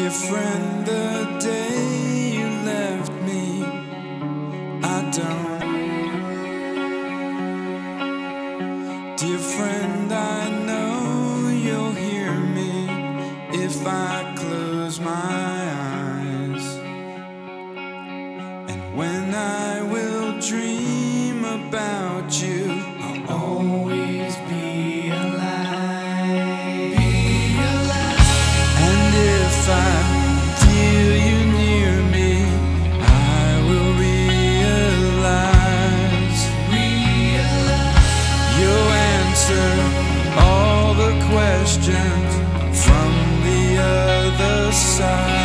Dear friend, the day you left me, I don't. Dear friend, I know you'll hear me if I close my eyes. And when I will dream about you, I'll always be alive. Be alive. And if I feel you near me, I will realize you'll answer all the questions from the other side.